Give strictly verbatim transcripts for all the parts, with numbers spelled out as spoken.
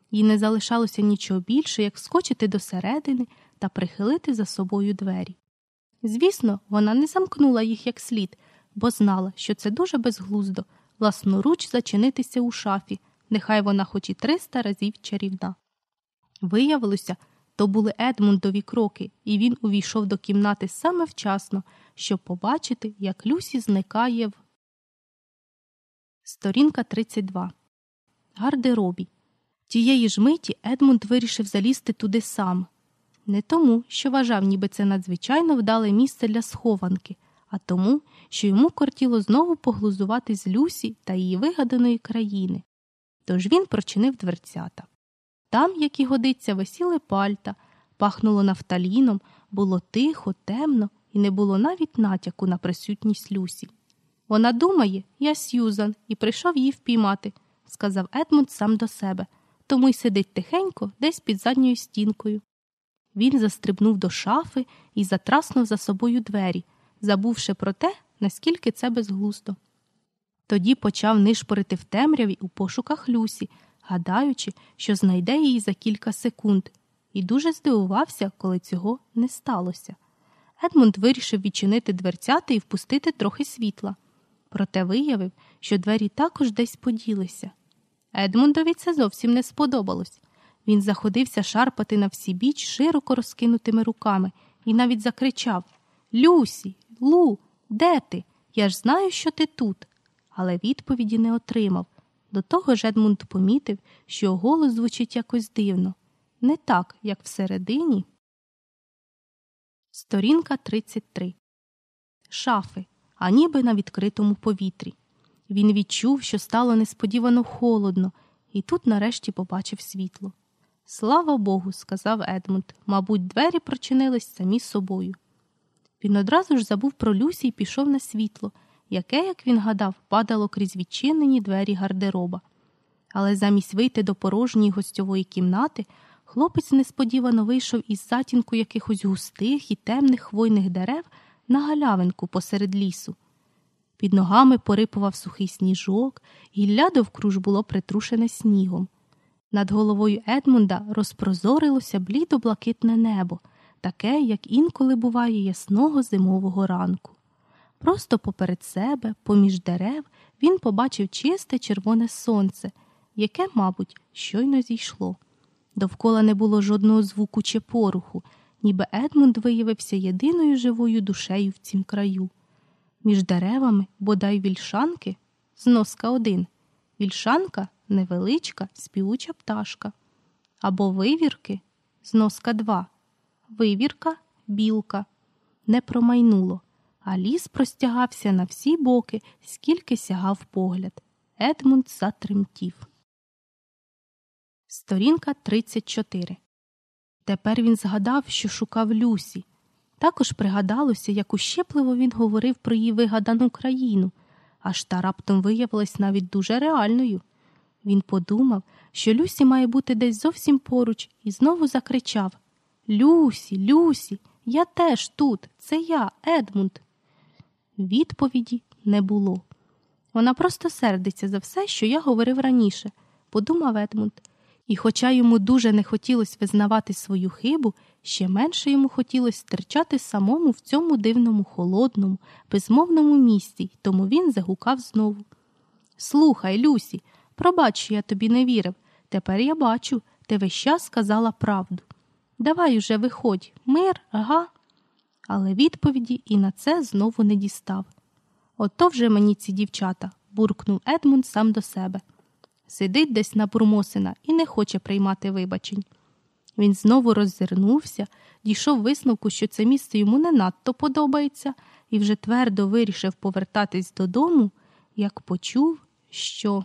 Їй не залишалося нічого більше, як вскочити досередини та прихилити за собою двері. Звісно, вона не замкнула їх як слід, бо знала, що це дуже безглуздо власноруч зачинитися у шафі, нехай вона хоч і триста разів чарівна. Виявилося, то були Едмундові кроки, і він увійшов до кімнати саме вчасно, щоб побачити, як Люсі зникає в... Сторінка тридцять два. Гардеробі. Тієї ж миті Едмунд вирішив залізти туди сам. Не тому, що вважав, ніби це надзвичайно вдале місце для схованки, а тому, що йому кортіло знову поглузувати з Люсі та її вигаданої країни. Тож він прочинив дверцята. Там, як і годиться, висіли пальта, пахнуло нафталіном, було тихо, темно і не було навіть натяку на присутність Люсі. «Вона думає, я Сьюзан, і прийшов її впіймати», – сказав Едмунд сам до себе, тому й сидить тихенько десь під задньою стінкою. Він застрибнув до шафи і затраснув за собою двері, забувши про те, наскільки це безглуздо. Тоді почав нишпорити в темряві у пошуках Люсі, гадаючи, що знайде її за кілька секунд, і дуже здивувався, коли цього не сталося. Едмунд вирішив відчинити дверцята і впустити трохи світла. Проте виявив, що двері також десь поділися. Едмундові це зовсім не сподобалось. Він заходився шарпати на всі біч широко розкинутими руками і навіть закричав: «Люсі! Лу! Де ти? Я ж знаю, що ти тут!» Але відповіді не отримав. До того ж Едмунд помітив, що голос звучить якось дивно. Не так, як всередині. Сторінка тридцять три. Шафи, а ніби на відкритому повітрі. Він відчув, що стало несподівано холодно, і тут нарешті побачив світло. «Слава Богу», – сказав Едмунд, – «мабуть, двері прочинились самі собою». Він одразу ж забув про Люсі і пішов на світло, яке, як він гадав, падало крізь відчинені двері гардероба. Але замість вийти до порожньої гостьової кімнати, хлопець несподівано вийшов із затінку якихось густих і темних хвойних дерев на галявинку посеред лісу. Під ногами порипував сухий сніжок, гілля довкруж було притрушене снігом. Над головою Едмунда розпрозорилося блідо-блакитне небо, таке, як інколи буває ясного зимового ранку. Просто поперед себе, поміж дерев, він побачив чисте червоне сонце, яке, мабуть, щойно зійшло. Довкола не було жодного звуку чи поруху, ніби Едмунд виявився єдиною живою душею в цім краю. Між деревами, бодай вільшанки, зноска один. Вільшанка – невеличка, співуча пташка. Або вивірки, зноска два. Вивірка – білка. Не промайнуло, а ліс простягався на всі боки, скільки сягав погляд. Едмунд затремтів. Сторінка тридцять чотири. Тепер він згадав, що шукав Люсі. Також пригадалося, як ущипливо він говорив про її вигадану країну, аж та раптом виявилась навіть дуже реальною. Він подумав, що Люсі має бути десь зовсім поруч, і знову закричав: «Люсі, Люсі, я теж тут, це я, Едмунд!» Відповіді не було. «Вона просто сердиться за все, що я говорив раніше», – подумав Едмунд. І хоча йому дуже не хотілося визнавати свою хибу, ще менше йому хотілося стирчати самому в цьому дивному, холодному, безмовному місці, тому він загукав знову. «Слухай, Люсі, пробач, що я тобі не вірив. Тепер я бачу, ти весь час сказала правду. Давай уже виходь, мир, ага?» Але відповіді і на це знову не дістав. «Ото вже мені ці дівчата», – буркнув Едмунд сам до себе. Сидить десь на бурмосина і не хоче приймати вибачень. Він знову роззирнувся, дійшов висновку, що це місце йому не надто подобається, і вже твердо вирішив повертатись додому, як почув, що...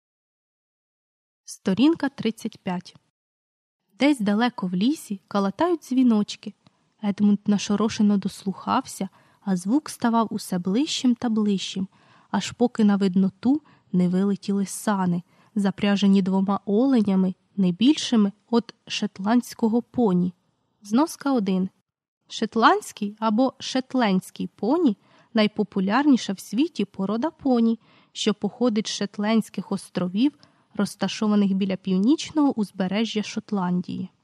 Сторінка тридцять п'ять. Десь далеко в лісі калатають дзвіночки. Едмунд нашорошено дослухався, а звук ставав усе ближчим та ближчим, аж поки на видноту не вилетіли сани, запряжені двома оленями, не більшими від шетландського поні. Зноска один. Шетландський або шетлендський поні – найпопулярніша в світі порода поні, що походить з Шетландських островів, розташованих біля північного узбережжя Шотландії.